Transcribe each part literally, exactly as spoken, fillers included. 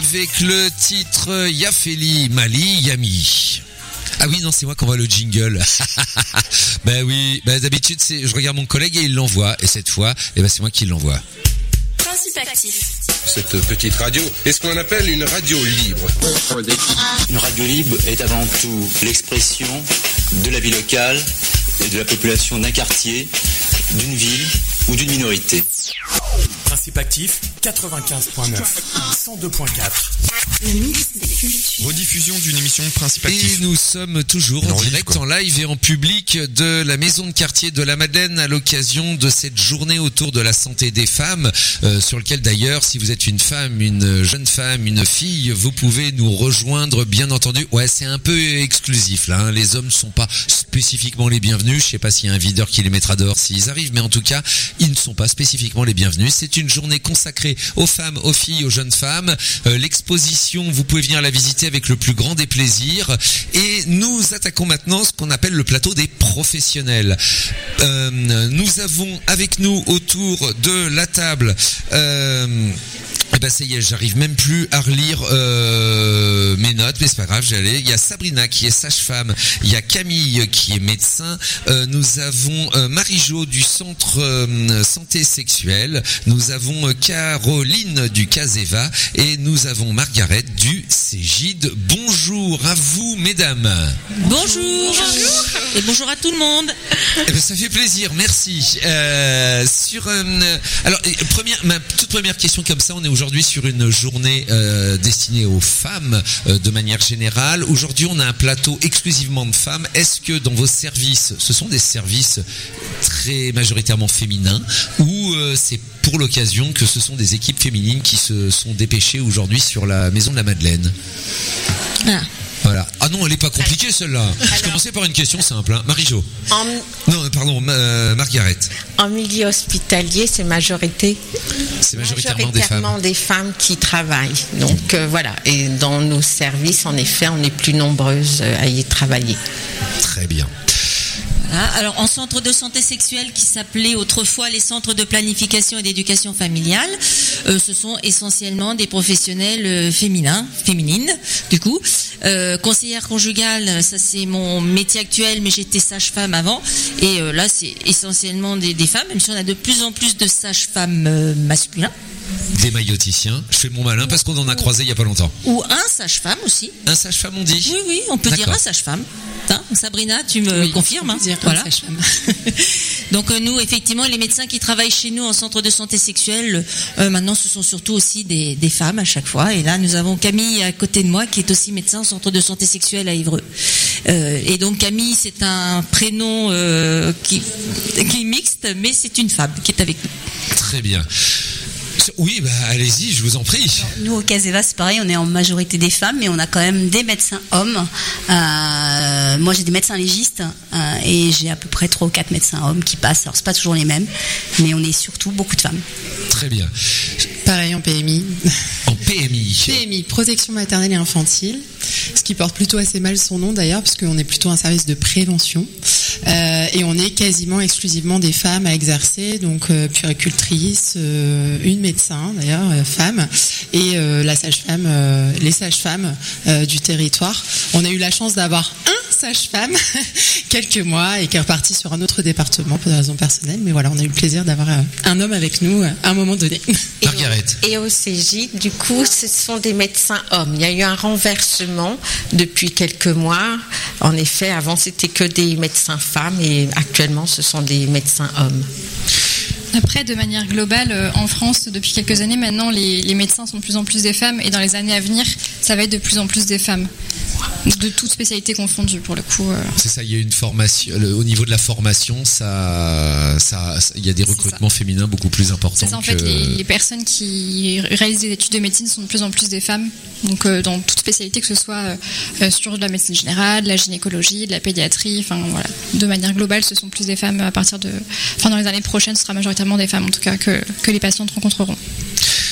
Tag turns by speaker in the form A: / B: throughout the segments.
A: avec le titre Yafeli Mali Yami. Ah oui, non, c'est moi qui envoie le jingle. Ben oui, ben d'habitude, c'est, je regarde mon collègue et il l'envoie. Et cette fois, eh ben, c'est moi qui l'envoie.
B: Principe actif.
C: Cette petite radio est ce qu'on appelle une radio libre.
D: Une radio libre est avant tout l'expression de la vie locale et de la population d'un quartier, d'une ville ou d'une minorité.
E: Principe actif, quatre-vingt-quinze virgule neuf, cent deux virgule quatre.
B: Le mix des cultures.
F: Rediffusion d'une émission de Principe actif.
A: Et nous sommes toujours en
F: Rediff,
A: direct,
F: quoi.
A: en live et en public de la maison de quartier de la Madeleine à l'occasion de cette journée autour de la santé des femmes, euh, sur lequel d'ailleurs, si vous êtes une femme, une jeune femme, une fille, vous pouvez nous rejoindre, bien entendu. Ouais, c'est un peu exclusif là, hein. Les hommes ne sont pas spécifiquement les bienvenus. Je sais pas s'il y a un videur qui les mettra dehors s'ils arrivent, mais en tout cas, ils ne sont pas spécifiquement les bienvenus. C'est une journée consacrée aux femmes, aux filles, aux jeunes femmes. Euh, l'exposition, vous pouvez venir la visiter avec le plus grand des plaisirs. Et nous attaquons maintenant ce qu'on appelle le plateau des professionnels. Euh, nous avons avec nous autour de la table... Euh, Eh ben ça y est, j'arrive même plus à relire euh, mes notes, mais c'est pas grave, j'allais. Il y a Sabrina qui est sage-femme, il y a Camille qui est médecin, euh, nous avons euh, Marie-Jo du centre euh, santé sexuelle, nous avons euh, Caroline du Caseva et nous avons Margaret du Cégide. Bonjour à vous, mesdames.
G: Bonjour. Bonjour. Et bonjour à tout le monde.
A: Eh ben, ça fait plaisir, merci. Euh, sur euh, alors euh, première, ma toute première question comme ça, on est aujourd'hui sur une journée euh, destinée aux femmes euh, de manière générale. Aujourd'hui, on a un plateau exclusivement de femmes. Est-ce que dans vos services, ce sont des services très majoritairement féminins ou euh, c'est pour l'occasion que ce sont des équipes féminines qui se sont dépêchées aujourd'hui sur la maison de la Madeleine?
G: Ah.
A: Voilà. Ah non, elle est pas compliquée celle-là. Je commençais par une question simple. Hein. Marie-Jo.
H: En,
A: Non, pardon, euh, Margaret.
H: en milieu hospitalier, c'est majorité,
A: C'est majoritairement des femmes.
H: majoritairement des femmes qui travaillent. Donc euh, voilà. Et dans nos services, en effet, on est plus nombreuses euh, à y travailler.
A: Très bien.
G: Voilà. Alors, en centre de santé sexuelle qui s'appelait autrefois les centres de planification et d'éducation familiale, euh, ce sont essentiellement des professionnels euh, féminins, féminines, du coup. Euh, conseillère conjugale, ça c'est mon métier actuel, mais j'étais sage-femme avant. Et euh, là, c'est essentiellement des, des femmes, même si on a de plus en plus de sages-femmes euh, masculins.
A: Des mailloticiens. Je fais mon malin parce qu'on en a croisé il y a pas longtemps.
G: Ou un sage-femme aussi.
A: Un sage-femme, on dit.
G: Oui, oui, on peut dire
A: D'accord.
G: un sage-femme. Hein, Sabrina, tu me
I: Oui,
G: confirmes,
I: on
G: hein
I: peut dire un
G: Voilà.
I: sage-femme.
G: Donc euh, nous, effectivement, les médecins qui travaillent chez nous en centre de santé sexuelle, euh, maintenant, ce sont surtout aussi des, des femmes à chaque fois. Et là, nous avons Camille à côté de moi, qui est aussi médecin au centre de santé sexuelle à Évreux. Euh, et donc Camille, c'est un prénom euh, qui, qui est mixte, mais c'est une femme qui est avec nous.
A: Très bien. Oui, bah allez-y, je vous en prie.
I: Nous, au Caseva, c'est pareil, on est en majorité des femmes, mais on a quand même des médecins hommes. Euh, moi, j'ai des médecins légistes euh, et j'ai à peu près trois ou quatre médecins hommes qui passent. Alors, c'est pas toujours les mêmes, mais on est surtout beaucoup de femmes.
A: Très bien.
J: Pareil en P M I.
A: En P M I.
J: P M I, protection maternelle et infantile, ce qui porte plutôt assez mal son nom d'ailleurs, puisqu'on est plutôt un service de prévention. Euh, et on est quasiment exclusivement des femmes à exercer, donc euh, puéricultrice, euh, une médecin d'ailleurs, euh, femme, et euh, la sage-femme, euh, les sages-femmes euh, du territoire. On a eu la chance d'avoir un sage-femme quelques mois et qui est reparti sur un autre département pour des raisons personnelles, mais voilà, on a eu le plaisir d'avoir euh, un homme avec nous euh, à un moment donné.
A: Margaret.
H: Et au Cégide, du coup, ce sont des médecins hommes. Il y a eu un renversement depuis quelques mois. En effet, avant, c'était que des médecins femmes et actuellement, ce sont des médecins hommes.
K: Après, de manière globale, euh, en France, depuis quelques années maintenant, les, les médecins sont de plus en plus des femmes et dans les années à venir, ça va être de plus en plus des femmes. De toutes spécialités confondues, pour le coup. Euh...
A: C'est ça, il y a une formation, le, au niveau de la formation, ça, ça, ça, il y a des recrutements féminins beaucoup plus importants.
K: C'est ça, en
A: que...
K: fait, les, les personnes qui réalisent des études de médecine sont de plus en plus des femmes. Donc, euh, dans toute spécialité, que ce soit euh, sur de la médecine générale, de la gynécologie, de la pédiatrie, enfin, voilà. De manière globale, ce sont plus des femmes à partir de, enfin, dans les années prochaines, ce sera majoritairement des femmes, en tout cas, que, que les patientes rencontreront.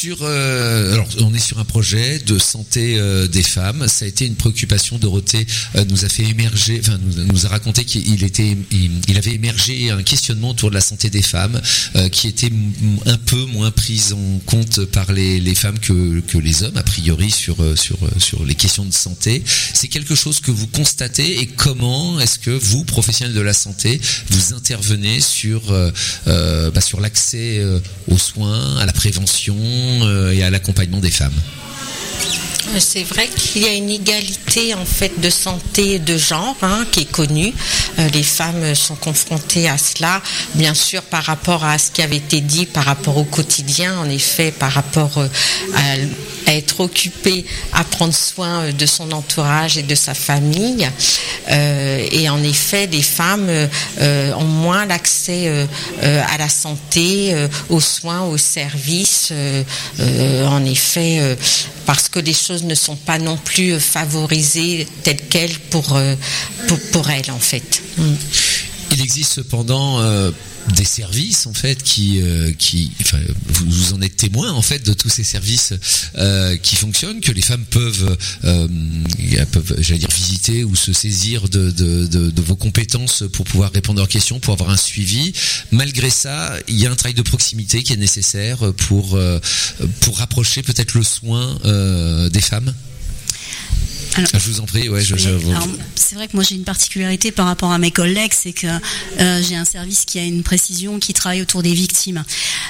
A: Sur, euh, alors on est sur un projet de santé euh, des femmes. Ça a été une préoccupation. Dorothée euh, nous a fait émerger, enfin nous, nous a raconté qu'il était, il, il avait émergé un questionnement autour de la santé des femmes euh, qui était m- un peu moins prise en compte par les, les femmes que, que les hommes a priori sur sur sur les questions de santé. C'est quelque chose que vous constatez et comment est-ce que vous, professionnels de la santé, vous intervenez sur euh, euh, bah, sur l'accès euh, aux soins, à la prévention euh, et à l'accompagnement des femmes?
H: C'est vrai qu'il y a une égalité en fait de santé de genre hein, qui est connue. Euh, les femmes sont confrontées à cela, bien sûr par rapport à ce qui avait été dit par rapport au quotidien, en effet par rapport euh, à, à être occupée, à prendre soin de son entourage et de sa famille. Euh, et en effet, les femmes euh, ont moins l'accès euh, euh, à la santé, euh, aux soins, aux services. Euh, euh, en effet, euh, parce que les choses ne sont pas non plus favorisées telles quelles pour, pour, pour elles, en fait. Mm.
A: Il existe cependant euh, des services en fait qui, euh, qui, enfin, vous, vous en êtes témoin en fait de tous ces services euh, qui fonctionnent, que les femmes peuvent, euh, peuvent, j'allais dire visiter ou se saisir de, de, de, de vos compétences pour pouvoir répondre à leurs questions, pour avoir un suivi. Malgré ça, il y a un travail de proximité qui est nécessaire pour euh, pour rapprocher peut-être le soin euh, des femmes.
I: Alors,
A: je vous en prie, ouais, je, je,
I: alors, c'est vrai que moi j'ai une particularité par rapport à mes collègues, c'est que euh, j'ai un service qui a une précision, qui travaille autour des victimes.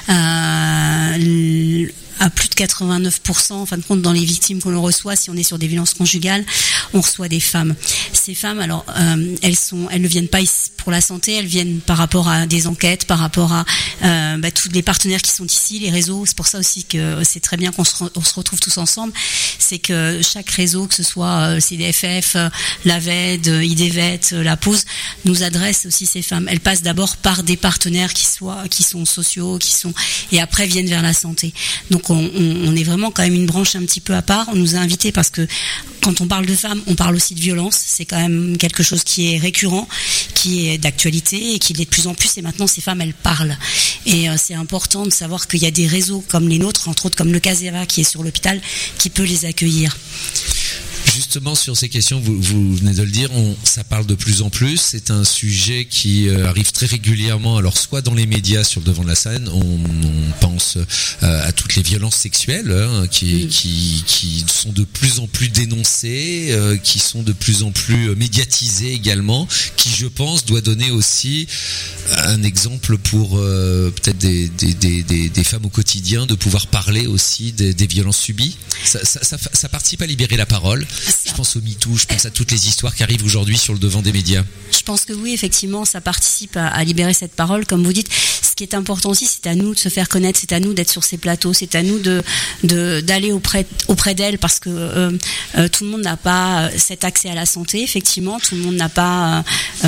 I: Euh, à plus de quatre-vingt-neuf pour cent, en fin de compte, dans les victimes qu'on reçoit, si on est sur des violences conjugales, on reçoit des femmes. Ces femmes, alors, euh, elles sont, elles ne viennent pas ici pour la santé, elles viennent par rapport à des enquêtes, par rapport à euh, bah, tous les partenaires qui sont ici, les réseaux. C'est pour ça aussi que c'est très bien qu'on se, re- on se retrouve tous ensemble. C'est que chaque réseau, que ce soit euh, C D F F, euh, la V E D, I D V E T, euh, la Pause, nous adresse aussi ces femmes. Elles passent d'abord par des partenaires qui soient, qui sont sociaux, qui sont, et après viennent vers la santé. Donc on, on, on est vraiment quand même une branche un petit peu à part. On nous a invités parce que quand on parle de femmes, on parle aussi de violence. C'est quand même quelque chose qui est récurrent, qui est d'actualité et qui l'est de plus en plus. Et maintenant, ces femmes, elles parlent. Et euh, c'est important de savoir qu'il y a des réseaux comme les nôtres, entre autres comme le Caseva qui est sur l'hôpital, qui peut les accueillir.
A: Justement, sur ces questions, vous, vous venez de le dire, on, ça parle de plus en plus. C'est un sujet qui euh, arrive très régulièrement. Alors, soit dans les médias, sur le devant de la scène, on, on pense euh, à toutes les violences sexuelles hein, qui, mmh. qui, qui sont de plus en plus dénoncées, euh, qui sont de plus en plus médiatisées également, qui, je pense, doit donner aussi un exemple pour euh, peut-être des, des, des, des, des femmes au quotidien, de pouvoir parler aussi des, des violences subies. Ça, ça, ça, ça participe à libérer la parole. Je pense au MeToo, je pense à toutes les histoires qui arrivent aujourd'hui sur le devant des médias.
I: Je pense que oui, effectivement, ça participe à, à libérer cette parole, comme vous dites. Ce qui est important aussi, c'est à nous de se faire connaître, c'est à nous d'être sur ces plateaux, c'est à nous de, de d'aller auprès auprès d'elles, parce que euh, euh, tout le monde n'a pas cet accès à la santé. Effectivement, tout le monde n'a pas,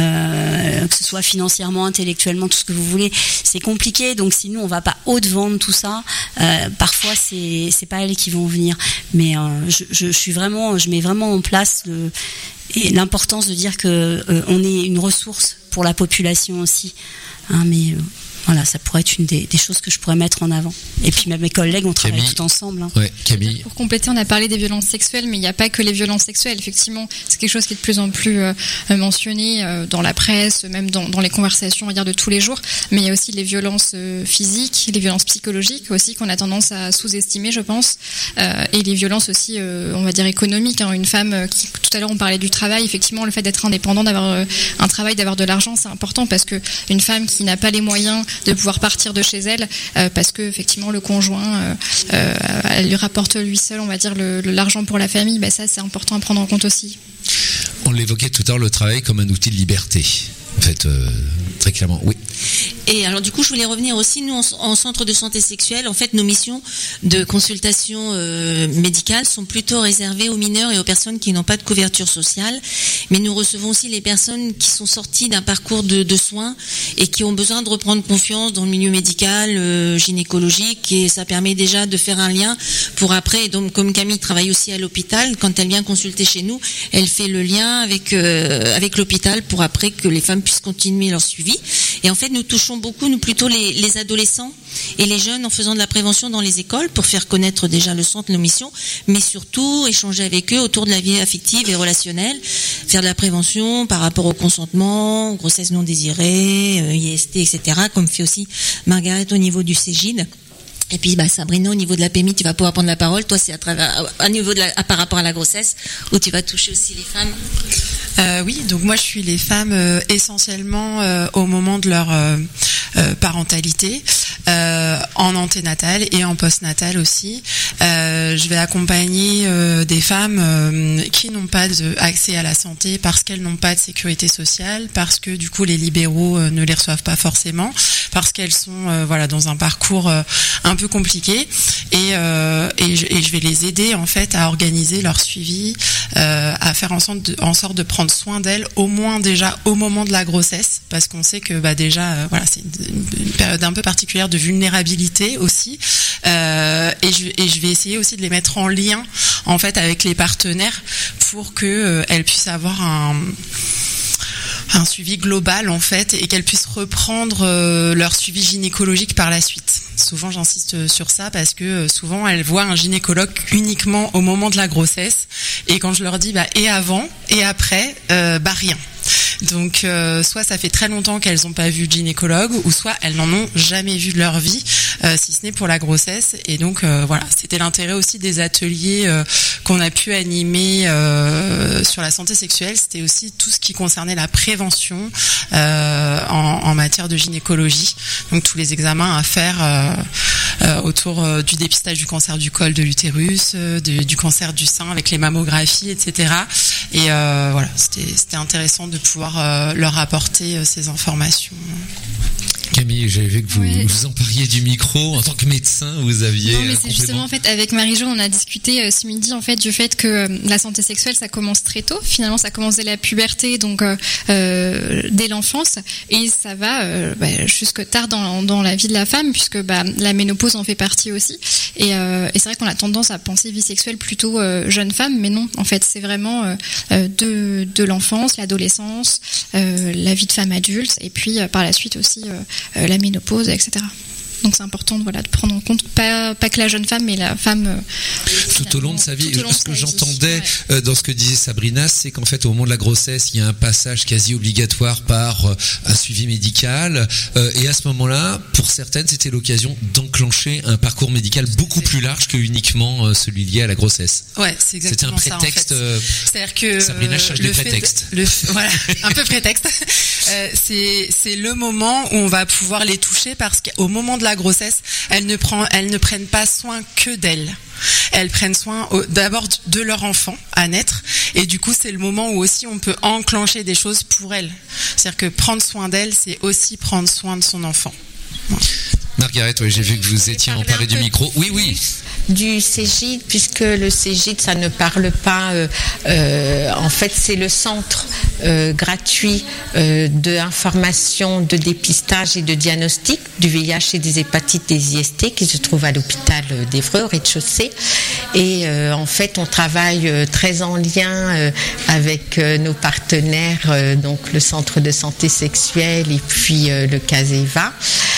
I: euh, que ce soit financièrement, intellectuellement, tout ce que vous voulez. C'est compliqué. Donc, si nous on va pas au devant de tout ça, euh, parfois c'est c'est pas elles qui vont venir. Mais euh, je, je, je suis vraiment, je mets vraiment en place le, et l'importance de dire que euh, on est une ressource pour la population aussi. Hein, mais euh, voilà, ça pourrait être une des, des choses que je pourrais mettre en avant. Et puis même mes collègues, on travaille
A: Camille.
I: tout ensemble. Hein.
A: Ouais, Camille.
K: Pour compléter, on a parlé des violences sexuelles, mais il n'y a pas que les violences sexuelles. Effectivement, c'est quelque chose qui est de plus en plus euh, mentionné euh, dans la presse, même dans, dans les conversations, on va dire, de tous les jours. Mais il y a aussi les violences euh, physiques, les violences psychologiques aussi qu'on a tendance à sous-estimer, je pense, euh, et les violences aussi, euh, on va dire, économiques. Hein. Une femme, euh, qui, tout à l'heure on parlait du travail, effectivement, le fait d'être indépendant, d'avoir euh, un travail, d'avoir de l'argent, c'est important parce que une femme qui n'a pas les moyens de pouvoir partir de chez elle euh, parce que effectivement le conjoint euh, euh, elle lui rapporte lui seul, on va dire, le, le, l'argent pour la famille, bah ça c'est important à prendre en compte aussi.
A: On l'évoquait tout à l'heure, le travail comme un outil de liberté. En fait, euh, très clairement, oui.
G: Et alors du coup, je voulais revenir aussi, nous, en, en centre de santé sexuelle, en fait, nos missions de consultation euh, médicale sont plutôt réservées aux mineurs et aux personnes qui n'ont pas de couverture sociale. Mais nous recevons aussi les personnes qui sont sorties d'un parcours de, de soins et qui ont besoin de reprendre confiance dans le milieu médical, euh, gynécologique, et ça permet déjà de faire un lien pour après. Et donc, comme Camille travaille aussi à l'hôpital, quand elle vient consulter chez nous, elle fait le lien avec euh, avec l'hôpital pour après que les femmes puissent continuer leur suivi. Et en fait, nous touchons beaucoup, nous plutôt les, les adolescents et les jeunes en faisant de la prévention dans les écoles pour faire connaître déjà le centre, nos missions, mais surtout échanger avec eux autour de la vie affective et relationnelle, faire de la prévention par rapport au consentement, grossesse non désirée, euh, I S T, et cetera, comme fait aussi Margaret au niveau du Cégide. Et puis bah, Sabrina, au niveau de la P M I, tu vas pouvoir prendre la parole. Toi, c'est à travers, à niveau de la, à, par rapport à la grossesse, où tu vas toucher aussi les femmes.
J: Euh, oui, donc moi je suis les femmes euh, essentiellement euh, au moment de leur euh, euh, parentalité, euh, en anténatal et en postnatal aussi. Euh, je vais accompagner euh, des femmes euh, qui n'ont pas de accès à la santé parce qu'elles n'ont pas de sécurité sociale, parce que du coup les libéraux euh, ne les reçoivent pas forcément, parce qu'elles sont euh, voilà dans un parcours euh, un peu compliqué et, euh, et, je, et je vais les aider en fait à organiser leur suivi, euh, à faire en sorte de, en sorte de prendre soin d'elles au moins déjà au moment de la grossesse, parce qu'on sait que bah déjà euh, voilà c'est une, une période un peu particulière de vulnérabilité aussi, euh, et, je, et je vais essayer aussi de les mettre en lien en fait avec les partenaires pour que euh, elles puissent avoir un un suivi global en fait et qu'elles puissent reprendre euh, leur suivi gynécologique par la suite. Souvent j'insiste sur ça parce que euh, souvent elles voient un gynécologue uniquement au moment de la grossesse et quand je leur dis bah et avant et après euh, bah rien. Donc euh, soit ça fait très longtemps qu'elles n'ont pas vu de gynécologue ou soit elles n'en ont jamais vu de leur vie, euh, si ce n'est pour la grossesse. Et donc euh, voilà, c'était l'intérêt aussi des ateliers euh, qu'on a pu animer euh, sur la santé sexuelle. C'était aussi tout ce qui concernait la prévention euh, en, en matière de gynécologie. Donc tous les examens à faire euh, euh, autour euh, du dépistage du cancer du col de l'utérus, euh, de, du cancer du sein avec les mammographies, et cetera. Et euh, voilà, c'était, c'était intéressant de pouvoir euh, leur apporter euh, ces informations.
A: Camille, j'avais vu que vous
K: Ouais.
A: vous empariez du micro en tant que médecin, vous aviez.
K: Non, mais
A: un
K: c'est
A: complément.
K: justement en fait avec Marie-Jo, on a discuté euh, ce midi en fait du fait que euh, la santé sexuelle ça commence très tôt. Finalement, ça commence dès la puberté, donc euh, euh, dès l'enfance, et ça va euh, bah, jusque tard dans, dans la vie de la femme, puisque bah, la ménopause en fait partie aussi. Et, euh, et c'est vrai qu'on a tendance à penser vie sexuelle plutôt euh, jeune femme, mais non. En fait, c'est vraiment euh, euh, de de l'enfance, l'adolescence, euh, la vie de femme adulte, et puis euh, par la suite aussi euh, euh, la ménopause, et cetera. Donc c'est important, voilà, de prendre en compte pas pas que la jeune femme, mais la femme euh,
A: tout au long de sa vie.
K: tout au long de
A: Ce que
K: sa vie.
A: j'entendais
K: Ouais.
A: euh, dans ce que disait Sabrina, c'est qu'en fait au moment de la grossesse, il y a un passage quasi obligatoire par euh, un suivi médical, euh, et à ce moment-là, pour certaines, c'était l'occasion d'enclencher un parcours médical beaucoup plus large que uniquement euh, celui lié à la grossesse.
J: Ouais, c'est exactement
A: C'était un prétexte.
J: ça, en fait.
A: euh,
J: C'est-à-dire que
A: Sabrina cherche des
J: le fait de-
A: prétextes.
J: le, voilà, un peu prétexte. Euh, c'est c'est le moment où on va pouvoir les toucher parce qu'au moment de la grossesse, elles ne prennent elles ne prennent pas soin que d'elles. Elles prennent soin au- d'abord de leur enfant à naître, et du coup c'est le moment où aussi on peut enclencher des choses pour elles. C'est-à-dire que prendre soin d'elles, c'est aussi prendre soin de son enfant.
A: Margaret, ouais, j'ai vu que vous étiez
H: parler
A: emparée
H: un
A: du
H: peu
A: micro. Oui, oui.
H: Du Cégide, puisque le Cégide, ça ne parle pas. Euh, euh, en fait, c'est le centre euh, gratuit euh, d'information, de dépistage et de diagnostic du V I H et des hépatites, des I S T, qui se trouve à l'hôpital d'Évreux, au rez-de-chaussée. Et euh, en fait, on travaille euh, très en lien euh, avec euh, nos partenaires, euh, donc le Centre de santé sexuelle et puis euh, le CASEVA.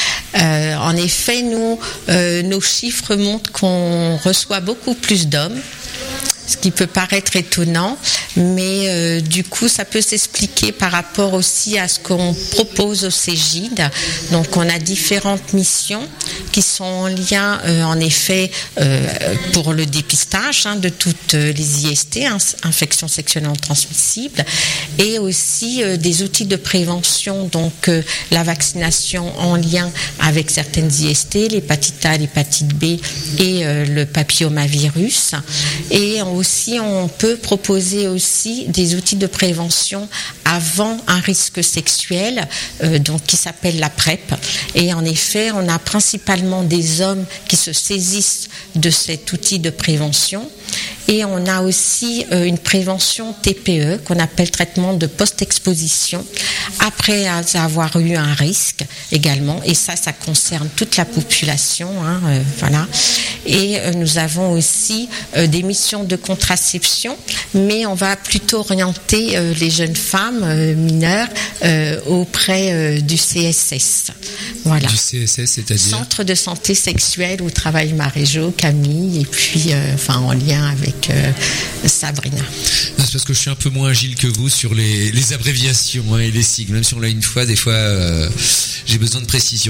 H: Euh, en effet, nous, euh, nos chiffres montrent qu'on reçoit beaucoup plus d'hommes, ce qui peut paraître étonnant, mais euh, du coup, ça peut s'expliquer par rapport aussi à ce qu'on propose au Cégide. Donc, on a différentes missions qui sont en lien, euh, en effet, euh, pour le dépistage hein, de toutes les I S T, hein, infections sexuellement transmissibles, et aussi euh, des outils de prévention, donc euh, la vaccination en lien avec certaines I S T, l'hépatite A, l'hépatite B et euh, le papillomavirus. Et aussi, on peut proposer aussi des outils de prévention avant un risque sexuel, euh, donc qui s'appelle la PrEP. Et en effet, on a principalement des hommes qui se saisissent de cet outil de prévention. Et on a aussi euh, une prévention T P E qu'on appelle traitement de post-exposition après avoir eu un risque également. Et ça, ça concerne toute la population. Hein, euh, voilà. Et euh, nous avons aussi euh, des missions de contraception, mais on va plutôt orienter euh, les jeunes femmes euh, mineures euh, auprès euh, du C S S. Voilà.
A: Du C S S, c'est-à-dire
H: Centre de santé sexuelle où travaille Marie-Jo, Camille, et puis euh, enfin en lien avec euh, Sabrina.
A: Non, c'est parce que je suis un peu moins agile que vous sur les, les abréviations hein, et les sigles. Même si on l'a une fois, des fois, euh, j'ai besoin de précision.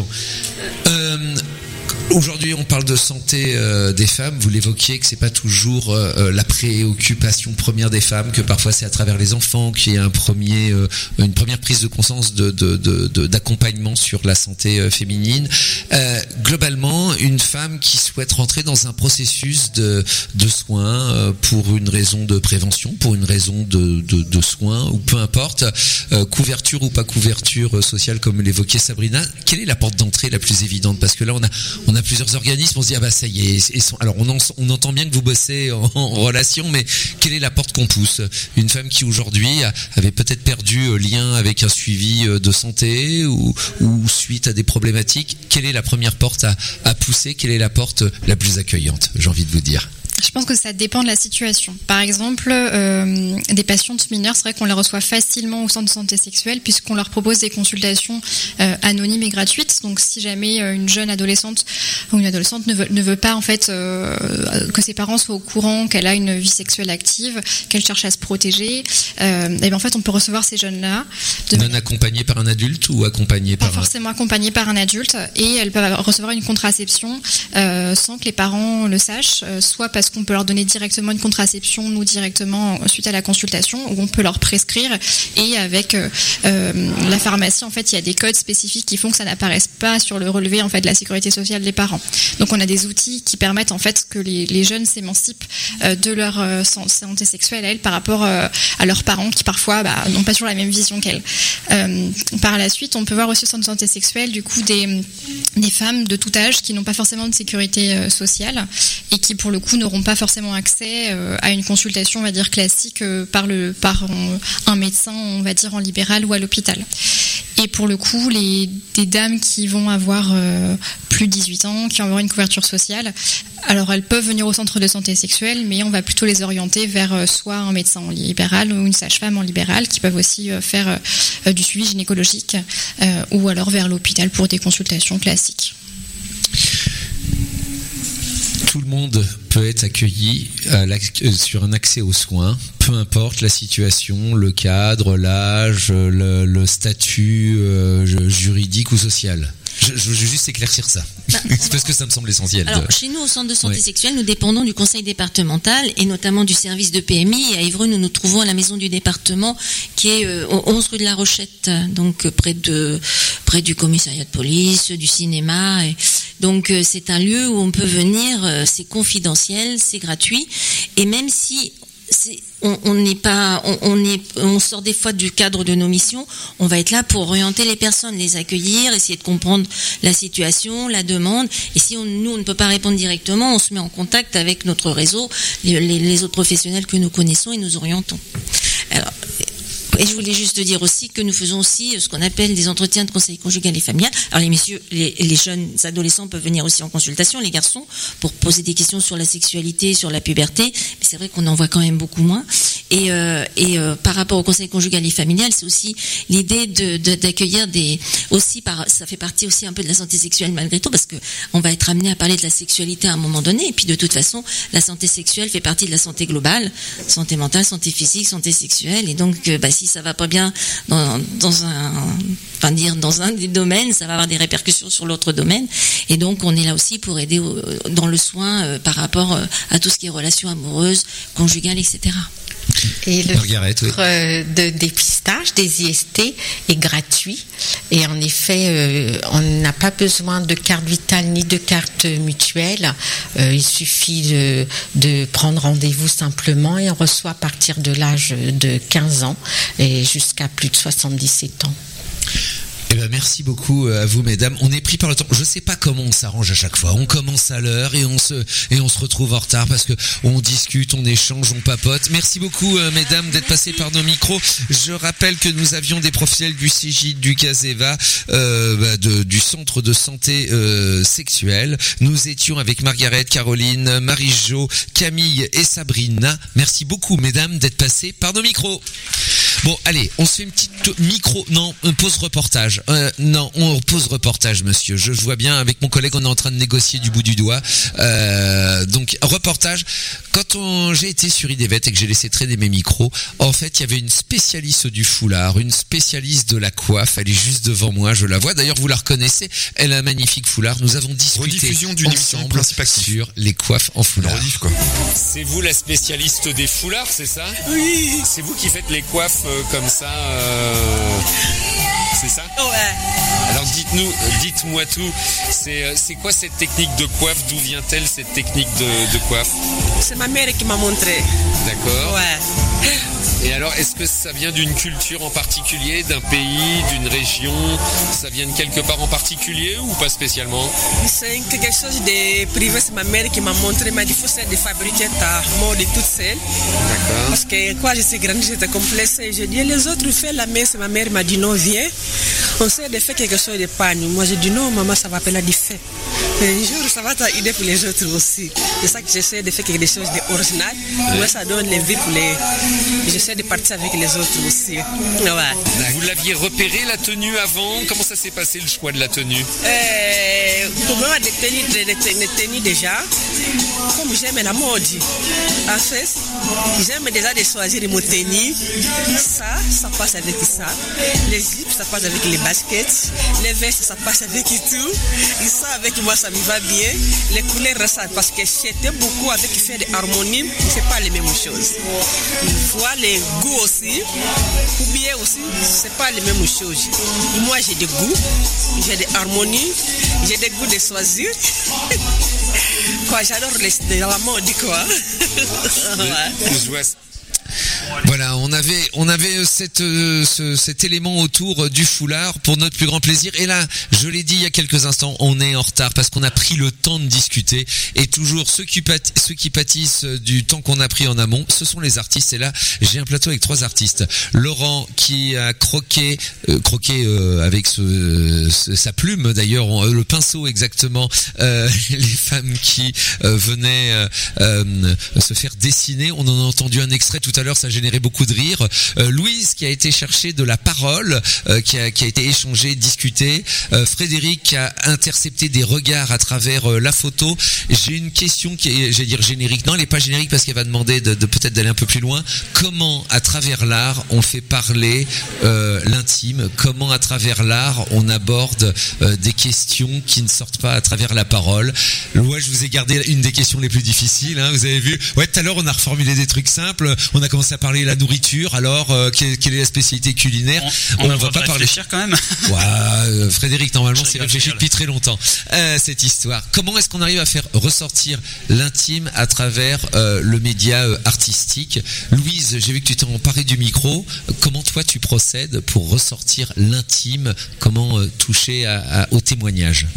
A: Euh, Aujourd'hui, on parle de santé euh, des femmes. Vous l'évoquiez que c'est pas toujours euh, la préoccupation première des femmes, que parfois c'est à travers les enfants qu'il y a un premier, euh, une première prise de conscience de, de, de, de, d'accompagnement sur la santé euh, féminine. Euh, globalement, une femme qui souhaite rentrer dans un processus de, de soins euh, pour une raison de prévention, pour une raison de, de, de soins ou peu importe, euh, couverture ou pas couverture sociale comme l'évoquait Sabrina, quelle est la porte d'entrée la plus évidente? Parce que là, on a on a plusieurs organismes, on se dit ah bah ça y est. Et sont, alors on, en, on entend bien que vous bossez en, en relation, mais quelle est la porte qu'on pousse? Une femme qui aujourd'hui avait peut-être perdu lien avec un suivi de santé ou, ou suite à des problématiques, quelle est la première porte à, à pousser? Quelle est la porte la plus accueillante? J'ai envie de vous dire.
K: Je pense que ça dépend de la situation. Par exemple, euh, des patientes mineures, c'est vrai qu'on les reçoit facilement au centre de santé sexuelle puisqu'on leur propose des consultations euh, anonymes et gratuites. Donc, si jamais euh, une jeune adolescente ou une adolescente ne veut, ne veut pas en fait euh, que ses parents soient au courant qu'elle a une vie sexuelle active, qu'elle cherche à se protéger, euh, et bien en fait, on peut recevoir ces jeunes-là.
A: De... Non accompagnés par un adulte ou accompagnés par
K: pas forcément accompagnés par un adulte, et elles peuvent recevoir une contraception euh, sans que les parents le sachent, euh, soit parce qu'on peut leur donner directement une contraception, nous directement suite à la consultation, ou on peut leur prescrire, et avec euh, euh, la pharmacie, en fait, il y a des codes spécifiques qui font que ça n'apparaisse pas sur le relevé en fait de la sécurité sociale des parents. Donc on a des outils qui permettent en fait que les, les jeunes s'émancipent euh, de leur euh, santé sexuelle à elles par rapport euh, à leurs parents qui parfois bah, n'ont pas toujours la même vision qu'elles. Euh, par la suite, on peut voir aussi au centre de santé sexuelle du coup des, des femmes de tout âge qui n'ont pas forcément de sécurité euh, sociale et qui pour le coup n'auront pas forcément accès euh, à une consultation, on va dire classique euh, par le par euh, un médecin, on va dire en libéral ou à l'hôpital. Et pour le coup, les des dames qui vont avoir euh, plus de dix-huit ans, qui vont avoir une couverture sociale, alors elles peuvent venir au centre de santé sexuelle, mais on va plutôt les orienter vers euh, soit un médecin en libéral ou une sage-femme en libéral, qui peuvent aussi euh, faire euh, du suivi gynécologique, euh, ou alors vers l'hôpital pour des consultations classiques.
A: Tout le monde peut être accueilli sur un accès aux soins, peu importe la situation, le cadre, l'âge, le, le statut euh, juridique ou social. Je, je veux juste éclaircir ça, bah, c'est parce que ça me semble essentiel.
G: Alors,
A: de...
G: chez nous, au centre de santé
A: ouais.
G: sexuelle, nous dépendons du conseil départemental et notamment du service de P M I. Et à Évreux, nous nous trouvons à la maison du département qui est euh, au onze rue de la Rochette, donc euh, près de près du commissariat de police, du cinéma. Et donc, euh, c'est un lieu où on peut venir, euh, c'est confidentiel, c'est gratuit. Et même si c'est, on n'est pas, on, on est, on sort des fois du cadre de nos missions. On va être là pour orienter les personnes, les accueillir, essayer de comprendre la situation, la demande. Et si on, nous on ne peut pas répondre directement, on se met en contact avec notre réseau, les, les, les autres professionnels que nous connaissons et nous orientons. Alors, et je voulais juste dire aussi que nous faisons aussi ce qu'on appelle des entretiens de conseil conjugal et familial. Alors les messieurs, les, les jeunes adolescents peuvent venir aussi en consultation, les garçons, pour poser des questions sur la sexualité, sur la puberté. Mais c'est vrai qu'on en voit quand même beaucoup moins. Et, euh, et euh, par rapport au conseil conjugal et familial, c'est aussi l'idée de, de, d'accueillir des aussi par ça fait partie aussi un peu de la santé sexuelle malgré tout, parce que on va être amené à parler de la sexualité à un moment donné. Et puis de toute façon, la santé sexuelle fait partie de la santé globale, santé mentale, santé physique, santé sexuelle. Et donc, bah, si ça va pas bien dans, dans un, enfin dire dans un des domaines, ça va avoir des répercussions sur l'autre domaine. Et donc, on est là aussi pour aider au, dans le soin euh, par rapport euh, à tout ce qui est relations amoureuses, conjugales, et cetera.
H: Et le
A: Margaret, oui.
H: centre de dépistage des I S T est gratuit. Et en effet, euh, on n'a pas besoin de carte vitale ni de carte mutuelle. Euh, il suffit de, de prendre rendez-vous simplement et on reçoit à partir de l'âge de quinze ans et jusqu'à plus de soixante-dix-sept ans.
A: Eh ben merci beaucoup à vous mesdames. On est pris par le temps. Je sais pas comment on s'arrange à chaque fois. On commence à l'heure et on se et on se retrouve en retard parce que on discute, on échange, on papote. Merci beaucoup euh, mesdames d'être passées par nos micros. Je rappelle que nous avions des professionnels du C J, du Caseva, euh, bah, de, du centre de santé euh, sexuelle. Nous étions avec Margaret, Caroline, Marie-Jo, Camille et Sabrina. Merci beaucoup mesdames d'être passées par nos micros. Bon, allez, on se fait une petite micro, non, une pause reportage. Euh, non, on pause reportage, monsieur. Je, je vois bien, avec mon collègue, on est en train de négocier du bout du doigt. Euh, donc, reportage. Quand on, j'ai été sur Idevet et que j'ai laissé traîner mes micros, en fait, il y avait une spécialiste du foulard, une spécialiste de la coiffe. Elle est juste devant moi, je la vois. D'ailleurs, vous la reconnaissez. Elle a un magnifique foulard. Nous avons discuté
F: rediffusion d'une émission Principe Actif
A: sur les coiffes en foulard.
F: Rediff, quoi.
L: C'est vous la spécialiste des foulards, c'est ça?
M: Oui.
L: C'est vous qui faites les coiffes euh, comme ça euh... C'est ça?
M: Ouais.
L: Alors dites-nous, dites-moi tout. C'est, c'est quoi cette technique de coiffe? D'où vient-elle cette technique de, de coiffe?
M: C'est ma mère qui m'a montré.
L: D'accord.
M: Ouais.
L: Et alors, est-ce que ça vient d'une culture en particulier, d'un pays, d'une région? Ça vient de quelque part en particulier ou pas spécialement?
M: C'est quelque chose de privé, c'est ma mère qui m'a montré, m'a dit faut de fabriquer ta mode toute seule.
L: D'accord.
M: Parce que quand je suis grande, j'étais complexe. J'ai dit les autres font la messe, ma mère m'a dit non, viens. On sait de faire quelque chose de panne. Moi j'ai dit non, maman, ça va appeler du fait. Mais un jour, ça va t'aider pour les autres aussi. C'est ça que j'essaie de faire quelque chose d'original. Ouais. Moi, ça donne les vies pour les. J'essaie de partir avec les autres aussi. Ouais.
L: Vous l'aviez repéré la tenue avant? Comment ça s'est passé le choix de la tenue?
M: euh, Pour moi, des tenues, des, des, des tenues déjà, comme j'aime la mode. En fait, j'aime déjà de choisir mon tenue. Ça, ça passe avec ça. Les zips, ça passe avec les baskets. Les vestes, ça passe avec tout. Et ça, avec moi, ça me va bien. Les couleurs, ça, parce que j'étais beaucoup avec faire des harmonies, c'est pas les mêmes choses. Il faut les goûts aussi, ou bien aussi, c'est pas les mêmes choses. Moi, j'ai des goûts, j'ai des harmonies, j'ai des goûts de choisir. Quoi, j'adore les, la mode, quoi.
L: Ouais.
A: Voilà, on avait on avait cette euh, ce, cet élément autour du foulard pour notre plus grand plaisir. Et là, je l'ai dit il y a quelques instants, on est en retard parce qu'on a pris le temps de discuter. Et toujours ceux qui pâtissent, ceux qui pâtissent du temps qu'on a pris en amont, ce sont les artistes. Et là, j'ai un plateau avec trois artistes. Laurent qui a croqué euh, croqué euh, avec ce, ce, sa plume d'ailleurs, le pinceau exactement, euh, les femmes qui euh, venaient euh, euh, se faire dessiner. On en a entendu un extrait tout à l'heure, ça générait beaucoup de rire. Euh, Louise qui a été chercher de la parole, euh, qui, a, qui a été échangée, discutée. Euh, Frédéric qui a intercepté des regards à travers euh, la photo. J'ai une question qui est, j'allais dire générique. Non, elle n'est pas générique parce qu'elle va demander de, de peut-être d'aller un peu plus loin. Comment, à travers l'art, on fait parler euh, l'intime? Comment, à travers l'art, on aborde euh, des questions qui ne sortent pas à travers la parole? Ouais, je vous ai gardé une des questions les plus difficiles. Hein, vous avez vu. Ouais, tout à l'heure, on a reformulé des trucs simples. On a commencé à parler de la nourriture. Alors, euh, quelle, quelle est la spécialité culinaire?
N: On, on,
A: on va pas parler.
N: Réfléchir quand même.
A: Ouais, euh, Frédéric, normalement,
N: c'est
A: réfléchi depuis très longtemps. Euh, cette histoire. Comment est-ce qu'on arrive à faire ressortir l'intime à travers euh, le média euh, artistique? Louise, j'ai vu que tu t'es emparée du micro. Comment toi tu procèdes pour ressortir l'intime? Comment euh, toucher à, à, au témoignage?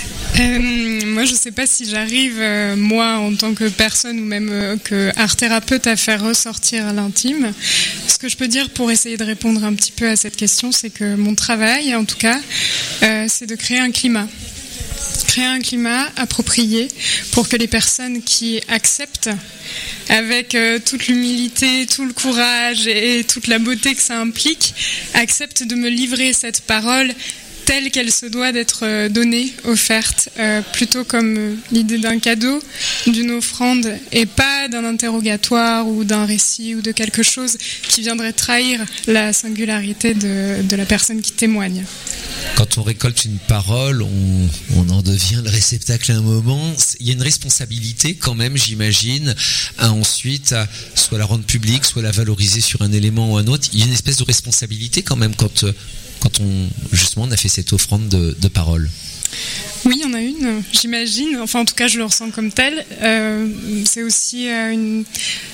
K: Euh, moi, je sais pas si j'arrive, euh, moi, en tant que personne ou même euh, que art thérapeute, à faire ressortir l'intime. Ce que je peux dire pour essayer de répondre un petit peu à cette question, c'est que mon travail, en tout cas, euh, c'est de créer un climat. Créer un climat approprié pour que les personnes qui acceptent, avec euh, toute l'humilité, tout le courage et, et toute la beauté que ça implique, acceptent de me livrer cette parole telle qu'elle se doit d'être donnée, offerte, euh, plutôt comme euh, l'idée d'un cadeau, d'une offrande, et pas d'un interrogatoire ou d'un récit ou de quelque chose qui viendrait trahir la singularité de, de la personne qui témoigne.
A: Quand on récolte une parole, on, on en devient le réceptacle à un moment. Il y a une responsabilité quand même, j'imagine, à ensuite à soit la rendre publique, soit la valoriser sur un élément ou un autre. Il y a une espèce de responsabilité quand même quand... quand on, justement, on a fait cette offrande de, de parole.
K: Oui, il y en a une, j'imagine. Enfin, en tout cas, je le ressens comme tel. Euh, c'est aussi euh, une,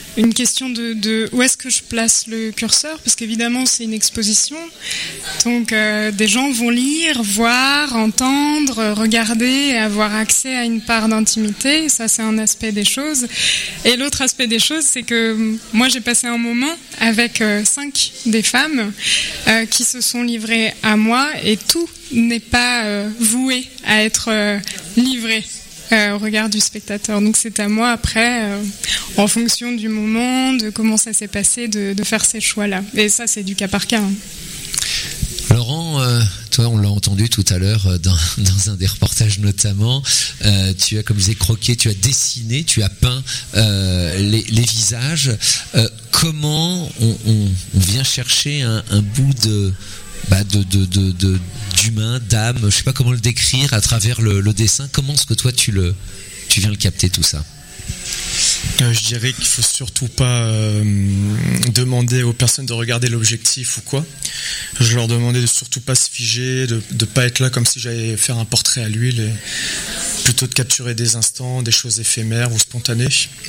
N: une question de, de où est-ce que je place le curseur, parce qu'évidemment c'est une exposition, donc euh, des gens vont lire, voir, entendre, regarder et avoir accès à une part d'intimité. Ça, c'est un aspect des choses. Et l'autre aspect des choses, c'est que moi j'ai passé un moment avec euh, cinq des femmes euh, qui se sont livrées à moi, et tout n'est pas euh, voué à être euh, livré Euh, au regard du spectateur. Donc c'est à moi après, euh, en fonction du moment, de comment ça s'est passé, de, de faire ces choix-là. Et ça, c'est du cas par cas. Hein.
A: Laurent, euh, toi, on l'a entendu tout à l'heure euh, dans, dans un des reportages notamment, euh, tu as, comme je disais, croqué, tu as dessiné, tu as peint euh, les, les visages. Euh, comment on, on, on vient chercher un, un bout de... Bah de, de, de, de, d'humain, d'âme, je sais pas comment le décrire à travers le, le dessin. Comment est-ce que toi tu le, tu viens le capter tout ça?
F: Euh, je dirais qu'il faut surtout pas euh, demander aux personnes de regarder l'objectif ou quoi. Je leur demandais de surtout pas se figer, de de pas être là comme si j'allais faire un portrait à l'huile, et plutôt de capturer des instants, des choses éphémères ou spontanées.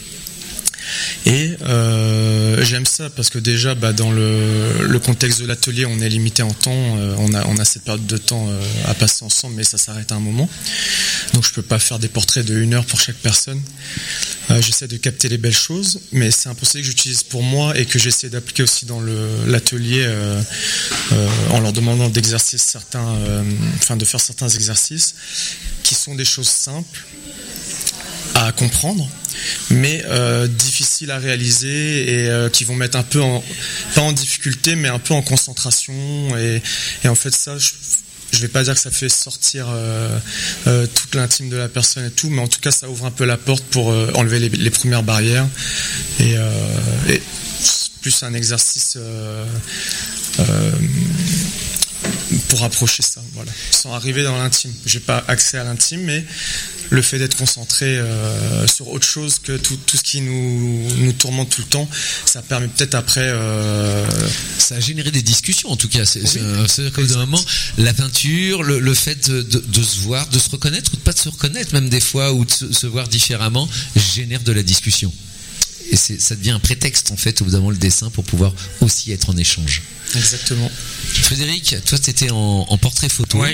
F: Et euh, j'aime ça parce que déjà bah, dans le, le contexte de l'atelier on est limité en temps, euh, on, a, on a cette période de temps euh, à passer ensemble, mais ça s'arrête à un moment, donc je peux pas faire des portraits de une heure pour chaque personne. Euh, j'essaie de capter les belles choses, mais c'est un procédé que j'utilise pour moi et que j'essaie d'appliquer aussi dans le, l'atelier euh, euh, en leur demandant d'exercer certains, euh, enfin de faire certains exercices qui sont des choses simples à comprendre, mais euh, difficiles à réaliser et euh, qui vont mettre un peu en, pas en difficulté, mais un peu en concentration. Et, et en fait, ça, je, je vais pas dire que ça fait sortir euh, euh, toute l'intime de la personne et tout, mais en tout cas, ça ouvre un peu la porte pour euh, enlever les, les premières barrières. Et, euh, et plus un exercice euh, euh, pour approcher ça, voilà, sans arriver dans l'intime. J'ai pas accès à l'intime, mais le fait d'être concentré euh, sur autre chose que tout, tout ce qui nous, nous tourmente tout le temps, ça permet peut-être après... Euh...
A: Ça a généré des discussions en tout cas. C'est, oui, c'est, c'est comme d'un moment, la peinture, le, le fait de, de, de se voir, de se reconnaître ou de pas de se reconnaître même des fois, ou de se, se voir différemment, génère de la discussion. Et c'est, ça devient un prétexte en fait au bout d'un moment le dessin pour pouvoir aussi être en échange.
F: Exactement.
A: Frédéric, toi t'étais en, en portrait photo.
L: Ouais.